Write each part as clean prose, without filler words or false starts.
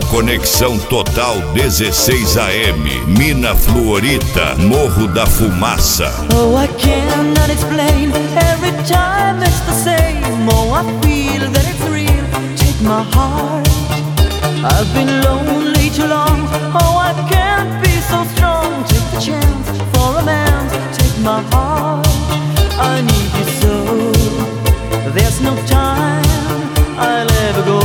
Conexão Total 16 AM, Mina Fluorita, Morro da Fumaça. Oh, I cannot explain, every time it's the same. Oh, I feel that it's real, take my heart. I've been lonely too long, oh, I can't be so strong. Take the chance for a man, take my heart. I need you so, there's no time I'll ever go.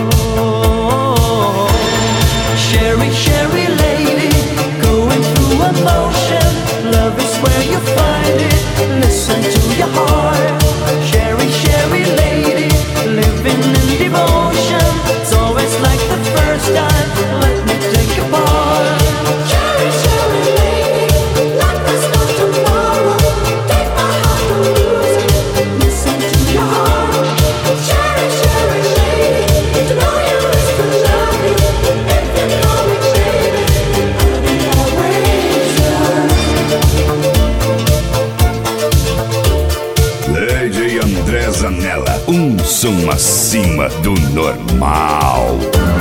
Sherry, Sherry lady, going through emotion. Love is where you find it, listen to your heart. Sherry, Sherry lady, living in devotion. It's always like the first time, let me take a part. Sherry, Sherry lady, like there's no tomorrow. Take my heart, don't lose it, listen to your heart. Sherry, Sherry lady, to know you is to love you. If you know me, baby, I'll be always yours. Lady André Zanella, som acima do normal.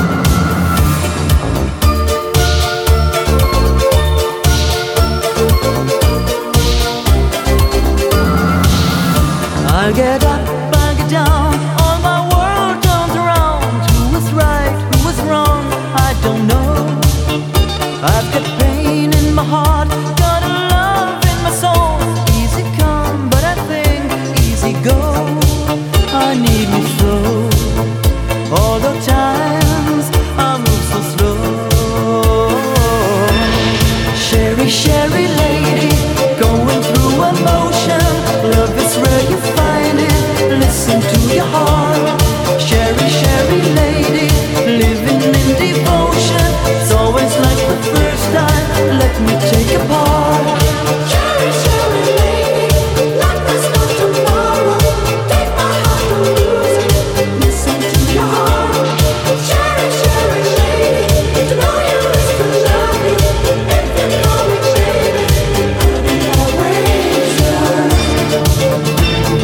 I'll get up, I'll get down, all my world turns around. Who is right, who is wrong, I don't know. I've got pain in my heart, got a love in my soul. Easy come, but I think easy go. I need you so, all the times I move so slow. Sherry, Sherry lady, going through emotion. Love is where you find it, listen to your heart. Sherry, Sherry lady, living in devotion. It's always like the first time, let me take a part. Sherry, Sherry lady, like there's no tomorrow. Take my heart, don't lose it, listen to your heart. Sherry, Sherry lady, to know you is to love you. If you know me, baby, I'll be always yours.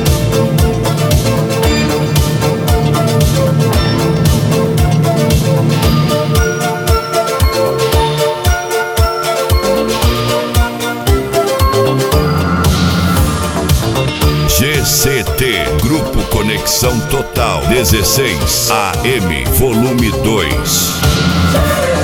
GCT, Grupo Conexão Total 16 AM, Volume 2.